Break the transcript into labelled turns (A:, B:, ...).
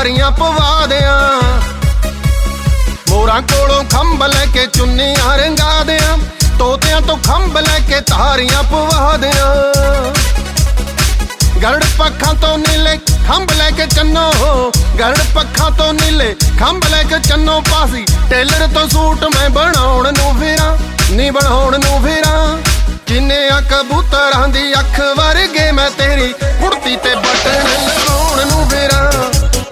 A: ਤਾਰੀਆਂ ਪਵਾ ਦਿਆਂ ਮੋਰਾਂ ਕੋਲੋਂ ਖੰਭ ਲੈ ਕੇ ਚੁੰਨੀਆਂ ਰੰਗਾ ਦਿਆਂ ਤੋਤਿਆਂ ਤੋਂ ਖੰਭ ਲੈ ਕੇ ਤਾਰੀਆਂ ਪਵਾ ਦਿਆਂ ਗਰੜ ਪੱਖਾਂ ਤੋਂ ਨੀਲੇ ਖੰਭ ਲੈ ਕੇ ਚੰਨੋ ਗਰੜ ਪੱਖਾਂ ਤੋਂ ਨੀਲੇ ਖੰਭ ਲੈ ਕੇ ਚੰਨੋ ਪਾਸੀ ਟੇਲਰ ਤੋਂ ਸੂਟ ਮੈਂ ਬਣਾਉਣ ਨੂੰ ਫਿਰਾਂ ਨੀ ਬਣਾਉਣ ਨੂੰ ਫਿਰਾਂ ਕਿੰਨੇ ਕਬੂਤਰਾਂ ਦੀ ਅੱਖ ਵਰਗੇ ਮੈਂ ਤੇਰੀ ਕੁੜਤੀ ਤੇ ਬਟਨ